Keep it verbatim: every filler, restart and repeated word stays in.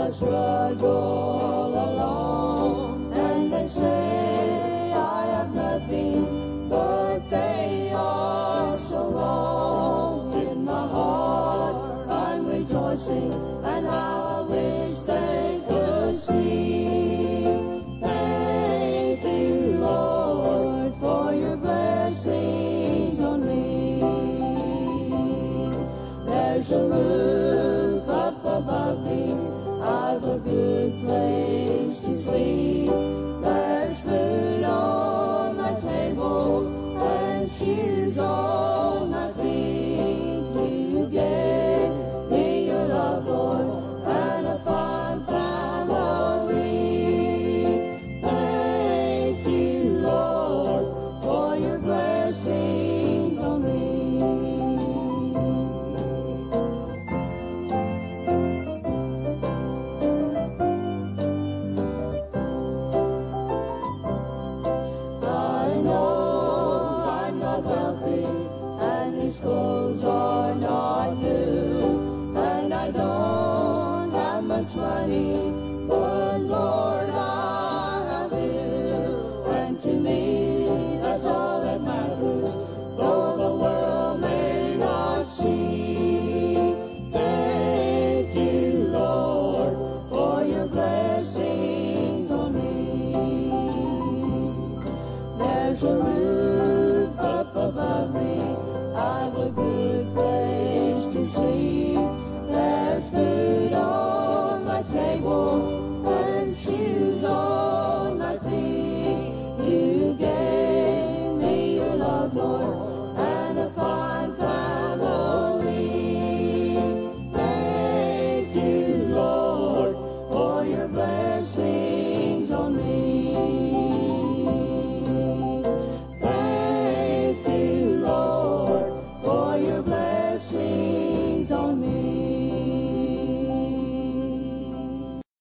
I struggle along, and they say I have nothing, but they are so wrong. In my heart I'm rejoicing, and how I wish they could see. Thank you, Lord, for your blessings on me. There's a roof up above me, I've a good place to sleep. There's food on my table and shoes on my feet. You gave me your love, Lord, and a fine family. Thank you, Lord, for your blessings on me. And these clothes are not new, and I don't have much money, but Lord, I have you, and to me